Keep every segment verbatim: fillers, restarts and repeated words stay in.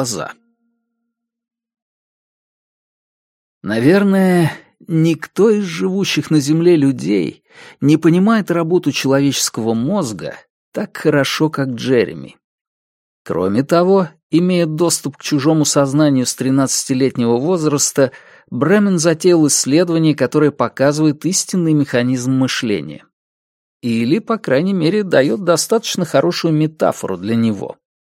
глаза. Наверное, никто из живущих на Земле людей не понимает работу человеческого мозга так хорошо, как Джереми. Кроме того, имея доступ к чужому сознанию с тринадцатилетнего возраста, Бремен затеял исследование, которое показывает истинный механизм мышления. Или, по крайней мере, дает достаточно хорошую метафору для него.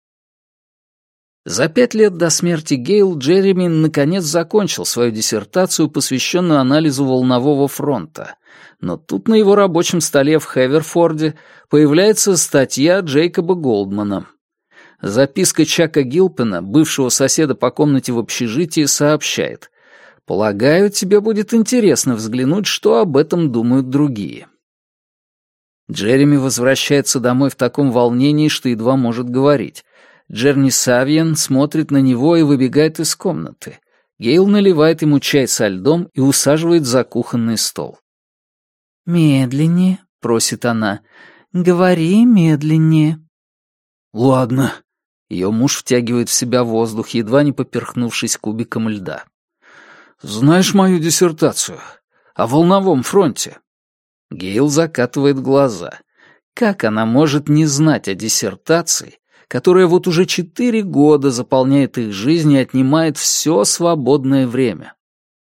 За пять лет до смерти Гейл Джереми наконец закончил свою диссертацию, посвященную анализу волнового фронта. Но тут на его рабочем столе в Хэверфорде появляется статья Джейкоба Голдмана. Записка Чака Гилпена, бывшего соседа по комнате в общежитии, сообщает: «Полагаю, тебе будет интересно взглянуть, что об этом думают другие». Джереми возвращается домой в таком волнении, что едва может говорить. Джерни Савьен смотрит на него и выбегает из комнаты. Гейл наливает ему чай со льдом и усаживает за кухонный стол. «Медленнее», — просит она. «Говори медленнее». «Ладно». Ее муж втягивает в себя воздух, едва не поперхнувшись кубиком льда. «Знаешь мою диссертацию? О волновом фронте?» Гейл закатывает глаза. Как она может не знать о диссертации, которая вот уже четыре года заполняет их жизнь и отнимает все свободное время?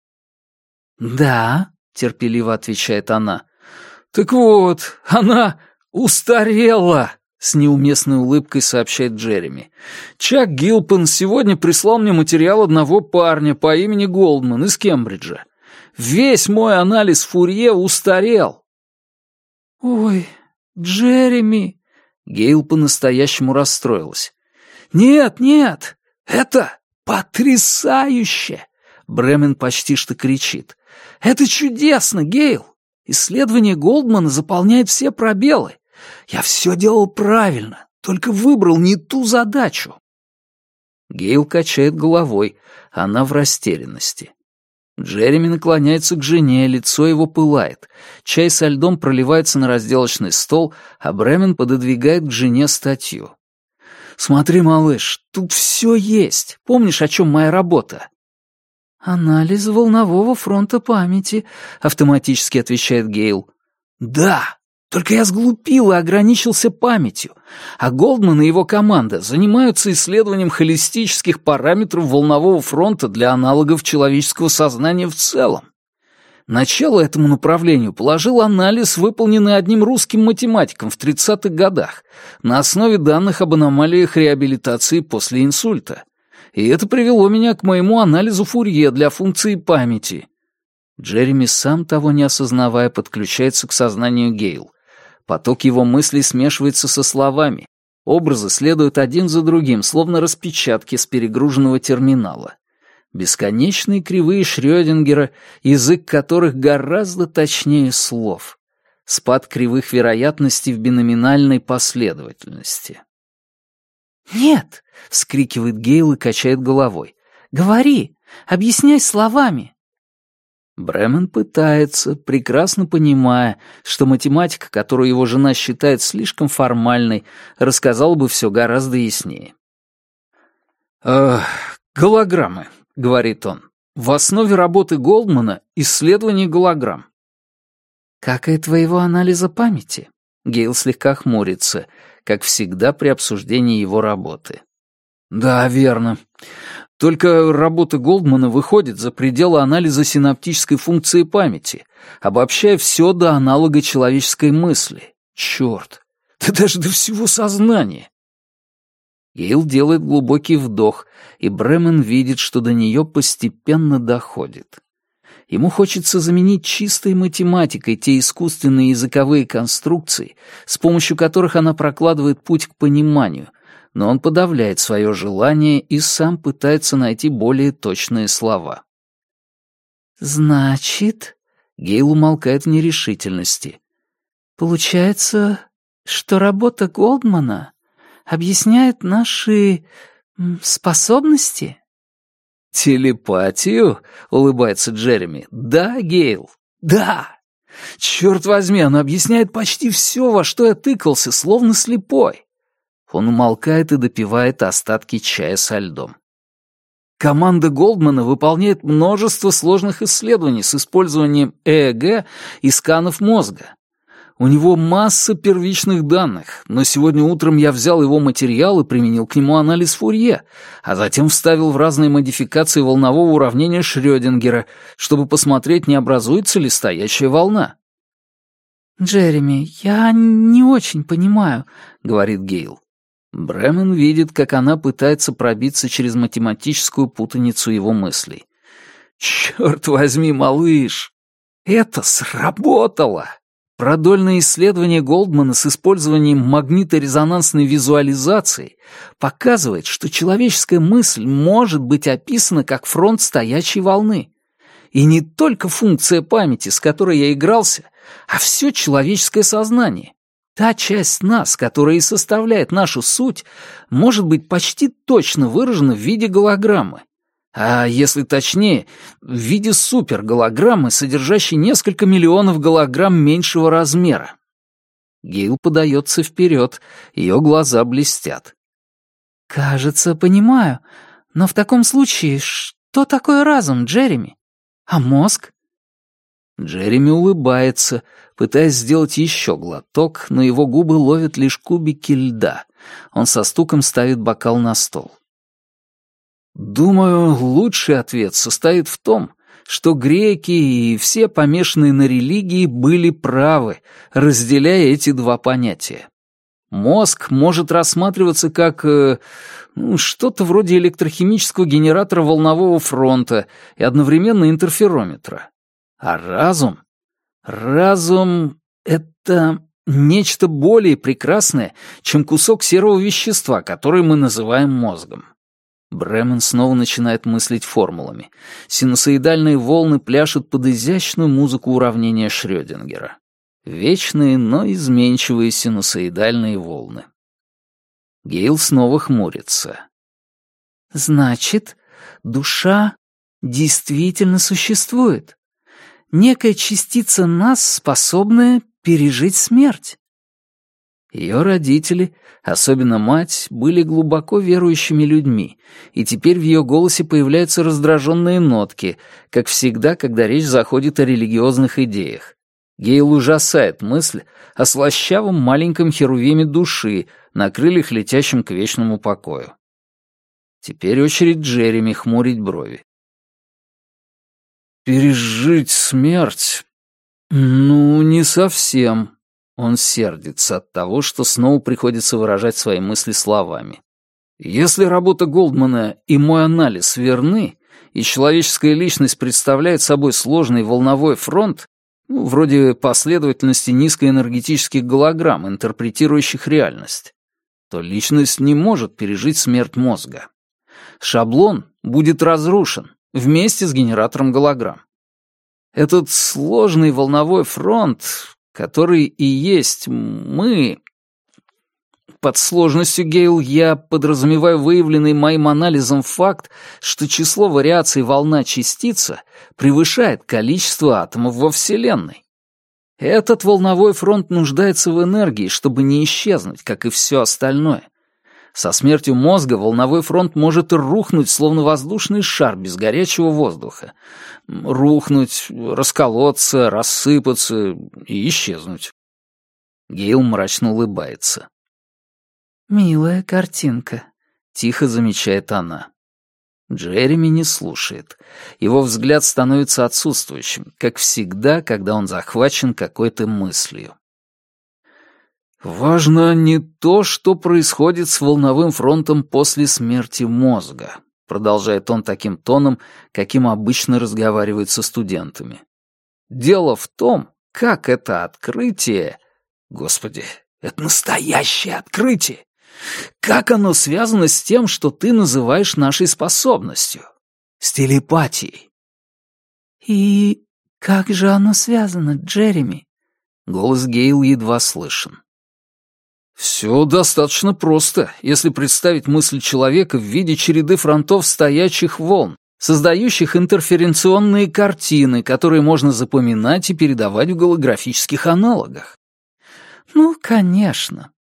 «Да», — терпеливо отвечает она. «Так вот, она устарела», — с неуместной улыбкой сообщает Джереми. «Чак Гилпен сегодня прислал мне материал одного парня по имени Голдман из Кембриджа. Весь мой анализ Фурье устарел». «Ой, Джереми!» Гейл по-настоящему расстроилась. «Нет, нет, это потрясающе!» Бремен почти что кричит. «Это чудесно, Гейл! Исследование Голдмана заполняет все пробелы. Я все делал правильно, только выбрал не ту задачу». Гейл качает головой, она в растерянности. Джереми наклоняется к жене, лицо его пылает. Чай со льдом проливается на разделочный стол, а Бремен пододвигает к жене статью. «Смотри, малыш, тут все есть. Помнишь, о чем моя работа?» «Анализ волнового фронта памяти», — автоматически отвечает Гейл. «Да, только я сглупил и ограничился памятью, а Голдман и его команда занимаются исследованием холистических параметров волнового фронта для аналогов человеческого сознания в целом. Начало этому направлению положил анализ, выполненный одним русским математиком в тридцатых годах на основе данных об аномалиях реабилитации после инсульта. И это привело меня к моему анализу Фурье для функции памяти». Джереми, сам того не осознавая, подключается к сознанию Гейл. Поток его мыслей смешивается со словами. Образы следуют один за другим, словно распечатки с перегруженного терминала. Бесконечные кривые Шрёдингера, язык которых гораздо точнее слов. Спад кривых вероятностей в биноминальной последовательности. «Нет!» — вскрикивает Гейл и качает головой. «Говори! Объясняй словами!» Бремен пытается, прекрасно понимая, что математика, которую его жена считает слишком формальной, рассказала бы все гораздо яснее. «Э, голограммы», — говорит он. «В основе работы Голдмана — исследование голограмм». «Как и твоего анализа памяти?» Гейл слегка хмурится, как всегда при обсуждении его работы. «Да, верно. Только работа Голдмана выходит за пределы анализа синаптической функции памяти, обобщая все до аналога человеческой мысли. Черт, да даже до всего сознания». Гейл делает глубокий вдох, и Бремен видит, что до нее постепенно доходит. Ему хочется заменить чистой математикой те искусственные языковые конструкции, с помощью которых она прокладывает путь к пониманию, но он подавляет свое желание и сам пытается найти более точные слова. «Значит...» — Гейл умолкает в нерешительности. «Получается, что работа Голдмана объясняет наши... способности?» «Телепатию?» — улыбается Джереми. «Да, Гейл, да! Черт возьми, она объясняет почти все, во что я тыкался, словно слепой». Он умолкает и допивает остатки чая со льдом. Команда Голдмана выполняет множество сложных исследований с использованием ЭЭГ и сканов мозга. У него масса первичных данных, но сегодня утром я взял его материал и применил к нему анализ Фурье, а затем вставил в разные модификации волнового уравнения Шрёдингера, чтобы посмотреть, не образуется ли стоячая волна. «Джереми, я не очень понимаю», — говорит Гейл. Бремен видит, как она пытается пробиться через математическую путаницу его мыслей. «Чёрт возьми, малыш! Это сработало!» Продольное исследование Голдмана с использованием магниторезонансной визуализации показывает, что человеческая мысль может быть описана как фронт стоячей волны. И не только функция памяти, с которой я игрался, а все человеческое сознание. Та часть нас, которая и составляет нашу суть, может быть почти точно выражена в виде голограммы. А если точнее, в виде суперголограммы, содержащей несколько миллионов голограмм меньшего размера. Гейл подается вперед, ее глаза блестят. «Кажется, понимаю. Но в таком случае, что такое разум, Джереми? А мозг?» Джереми улыбается, пытаясь сделать еще глоток, но его губы ловят лишь кубики льда. Он со стуком ставит бокал на стол. Думаю, лучший ответ состоит в том, что греки и все помешанные на религии были правы, разделяя эти два понятия. Мозг может рассматриваться как э, ну, что-то вроде электрохимического генератора волнового фронта и одновременно интерферометра. А разум? Разум — это нечто более прекрасное, чем кусок серого вещества, который мы называем мозгом. Бремен снова начинает мыслить формулами. Синусоидальные волны пляшут под изящную музыку уравнения Шрёдингера. Вечные, но изменчивые синусоидальные волны. Гейл снова хмурится. «Значит, душа действительно существует. Некая частица нас, способная пережить смерть». Ее родители, особенно мать, были глубоко верующими людьми, и теперь в ее голосе появляются раздраженные нотки, как всегда, когда речь заходит о религиозных идеях. Гейл ужасает мысль о слащавом маленьком херувиме души, на крыльях, летящем к вечному покою. Теперь очередь Джереми хмурить брови. «Пережить смерть? Ну, не совсем». Он сердится от того, что снова приходится выражать свои мысли словами. Если работа Голдмана и мой анализ верны, и человеческая личность представляет собой сложный волновой фронт, ну, вроде последовательности низкоэнергетических голограмм, интерпретирующих реальность, то личность не может пережить смерть мозга. Шаблон будет разрушен вместе с генератором голограмм. Этот сложный волновой фронт, который и есть мы... Под сложностью, Гейл, я подразумеваю выявленный моим анализом факт, что число вариаций волна-частица превышает количество атомов во Вселенной. Этот волновой фронт нуждается в энергии, чтобы не исчезнуть, как и все остальное. Со смертью мозга волновой фронт может рухнуть, словно воздушный шар без горячего воздуха. Рухнуть, расколоться, рассыпаться и исчезнуть. Гейл мрачно улыбается. «Милая картинка», — тихо замечает она. Джереми не слушает. Его взгляд становится отсутствующим, как всегда, когда он захвачен какой-то мыслью. «Важно не то, что происходит с волновым фронтом после смерти мозга», продолжает он таким тоном, каким обычно разговаривает со студентами. «Дело в том, как это открытие... Господи, это настоящее открытие! Как оно связано с тем, что ты называешь нашей способностью? С телепатией?» «И как же оно связано, Джереми?» Голос Гейл едва слышен. Все достаточно просто, если представить мысль человека в виде череды фронтов стоячих волн, создающих интерференционные картины, которые можно запоминать и передавать в голографических аналогах. «Ну, конечно».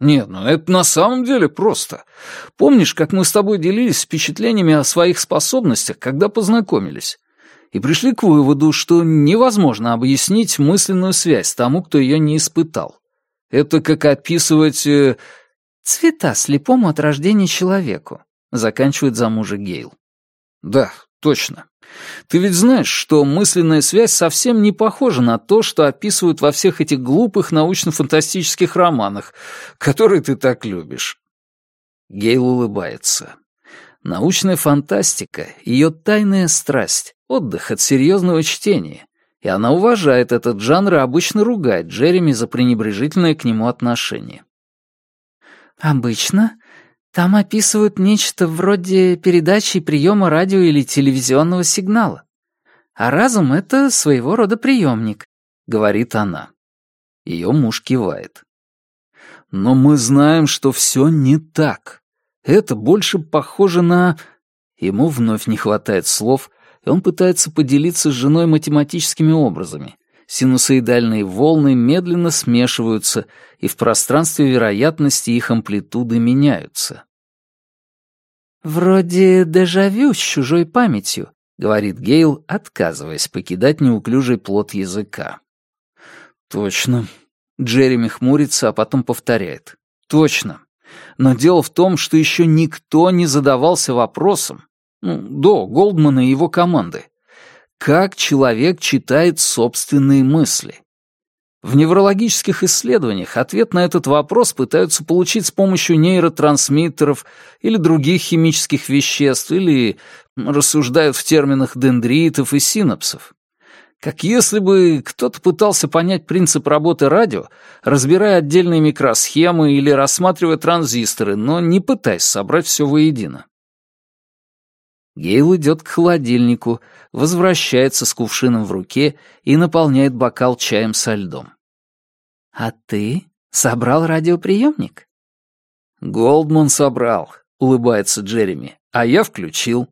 Нет, ну это на самом деле просто. Помнишь, как мы с тобой делились впечатлениями о своих способностях, когда познакомились? И пришли к выводу, что невозможно объяснить мысленную связь тому, кто ее не испытал. Это как описывать... Э... «Цвета слепому от рождения человеку», — заканчивает за мужа Гейл. Да, точно. Ты ведь знаешь, что мысленная связь совсем не похожа на то, что описывают во всех этих глупых научно-фантастических романах, которые ты так любишь. Гейл улыбается. Научная фантастика — ее тайная страсть, отдых от серьезного чтения, и она уважает этот жанр и обычно ругает Джереми за пренебрежительное к нему отношение. «Обычно там описывают нечто вроде передачи приема радио или телевизионного сигнала. А разум — это своего рода приемник», — говорит она. Ее муж кивает. «Но мы знаем, что все не так. Это больше похоже на...» Ему вновь не хватает слов, и он пытается поделиться с женой математическими образами. Синусоидальные волны медленно смешиваются, и в пространстве вероятности их амплитуды меняются. «Вроде дежавю с чужой памятью», — говорит Гейл, отказываясь покидать неуклюжий плод языка. «Точно». Джереми хмурится, а потом повторяет. «Точно. Но дело в том, что еще никто не задавался вопросом, ну, до Голдмана и его команды, как человек читает собственные мысли. В неврологических исследованиях ответ на этот вопрос пытаются получить с помощью нейротрансмиттеров или других химических веществ, или рассуждают в терминах дендритов и синапсов. Как если бы кто-то пытался понять принцип работы радио, разбирая отдельные микросхемы или рассматривая транзисторы, но не пытаясь собрать все воедино. Гейл идет к холодильнику, возвращается с кувшином в руке и наполняет бокал чаем со льдом. «А ты собрал радиоприемник?» «Голдман собрал», — улыбается Джереми, — «а я включил».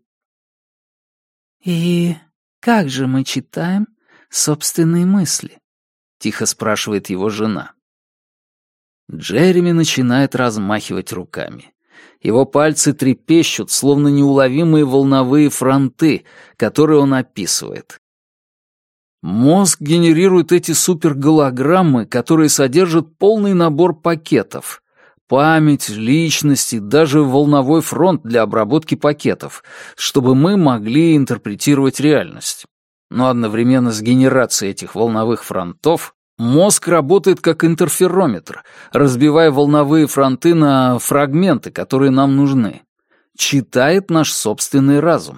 «И как же мы читаем собственные мысли?» — тихо спрашивает его жена. Джереми начинает размахивать руками. Его пальцы трепещут, словно неуловимые волновые фронты, которые он описывает. Мозг генерирует эти суперголограммы, которые содержат полный набор пакетов. Память, личность и даже волновой фронт для обработки пакетов, чтобы мы могли интерпретировать реальность. Но одновременно с генерацией этих волновых фронтов мозг работает как интерферометр, разбивая волновые фронты на фрагменты, которые нам нужны. Читает наш собственный разум.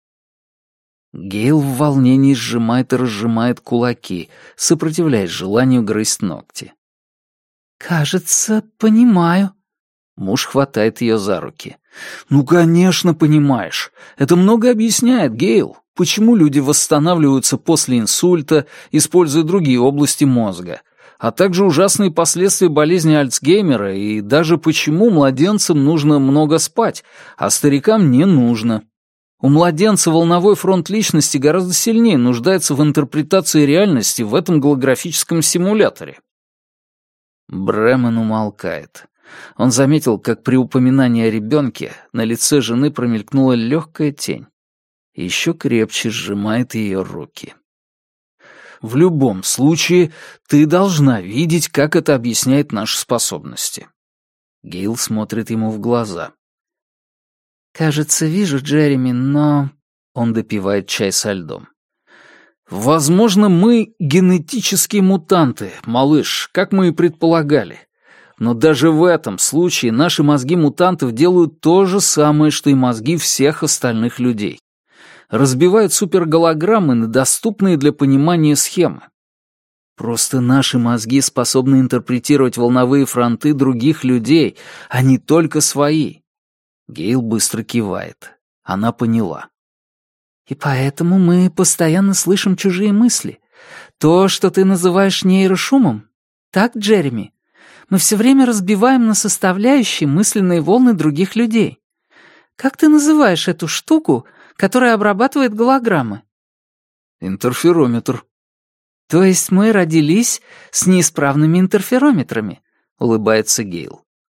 Гейл в волнении сжимает и разжимает кулаки, сопротивляясь желанию грызть ногти. «Кажется, понимаю». Муж хватает ее за руки. «Ну, конечно, понимаешь. Это много объясняет, Гейл. Почему люди восстанавливаются после инсульта, используя другие области мозга, а также ужасные последствия болезни Альцгеймера и даже почему младенцам нужно много спать, а старикам не нужно. У младенца волновой фронт личности гораздо сильнее нуждается в интерпретации реальности в этом голографическом симуляторе». Бремен умолкает. Он заметил, как при упоминании о ребенке на лице жены промелькнула легкая тень. И еще крепче сжимает ее руки. «В любом случае, ты должна видеть, как это объясняет наши способности». Гейл смотрит ему в глаза. «Кажется, вижу, Джереми, но...» Он допивает чай со льдом. «Возможно, мы генетические мутанты, малыш, как мы и предполагали. Но даже в этом случае наши мозги мутантов делают то же самое, что и мозги всех остальных людей. Разбивают суперголограммы на доступные для понимания схемы. Просто наши мозги способны интерпретировать волновые фронты других людей, а не только свои». Гейл быстро кивает. Она поняла. «И поэтому мы постоянно слышим чужие мысли. То, что ты называешь нейрошумом. Так, Джереми? Мы все время разбиваем на составляющие мысленные волны других людей. Как ты называешь эту штуку, которая обрабатывает голограммы?» «Интерферометр». «То есть мы родились с неисправными интерферометрами?» — улыбается Гейл.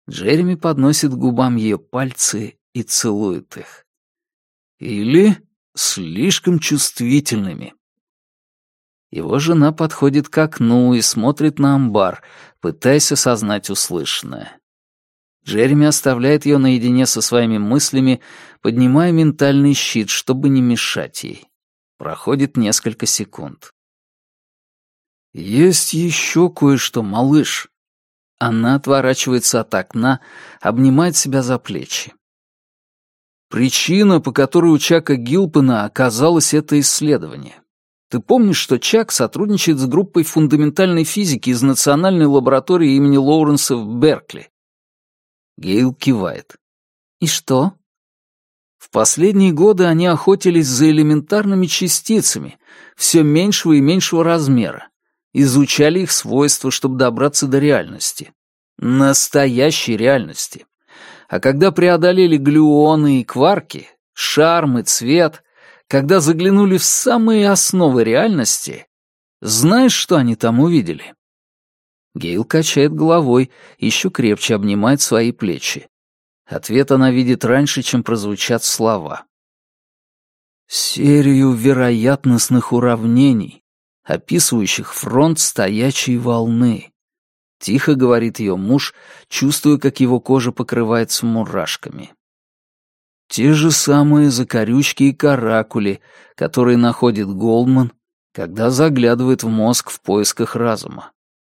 Джереми подносит к губам ее пальцы и целует их. Или слишком чувствительными. Его жена подходит к окну и смотрит на амбар, пытаясь осознать услышанное. Джереми оставляет ее наедине со своими мыслями, поднимая ментальный щит, чтобы не мешать ей. Проходит несколько секунд. «Есть еще кое-что, малыш». Она отворачивается от окна, обнимает себя за плечи. Причина, по которой у Чака Гилпена оказалось это исследование. Ты помнишь, что Чак сотрудничает с группой фундаментальной физики из Национальной лаборатории имени Лоуренса в Беркли? Гейл кивает. И что? В последние годы они охотились за элементарными частицами, все меньшего и меньшего размера, изучали их свойства, чтобы добраться до реальности. Настоящей реальности. А когда преодолели глюоны и кварки, шарм и цвет, когда заглянули в самые основы реальности, знаешь, что они там увидели? Гейл качает головой, еще крепче обнимает свои плечи. Ответ она видит раньше, чем прозвучат слова. Серию вероятностных уравнений, описывающих фронт стоячей волны. Тихо говорит ее муж, чувствуя, как его кожа покрывается мурашками. Те же самые закорючки и каракули, которые находит Голдман, когда заглядывает в мозг в поисках разума.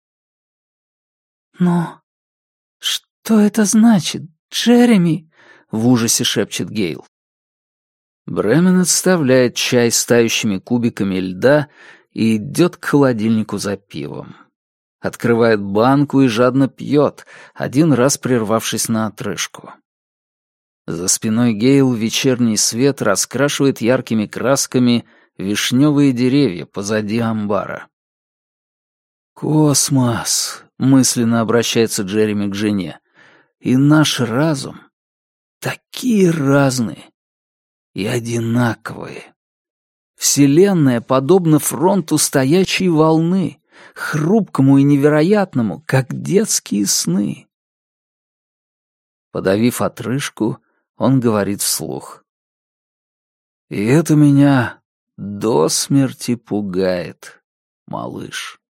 «Но что это значит, Джереми?» — в ужасе шепчет Гейл. Бремен отставляет чай с тающими кубиками льда и идет к холодильнику за пивом. Открывает банку и жадно пьет, один раз прервавшись на отрыжку. За спиной Гейл вечерний свет раскрашивает яркими красками вишневые деревья позади амбара. «Космос!» — мысленно обращается Джереми к жене. «И наш разум такие разные и одинаковые. Вселенная подобна фронту стоячей волны, хрупкому и невероятному, как детские сны». Подавив отрыжку, он говорит вслух. «И это меня до смерти пугает, малыш».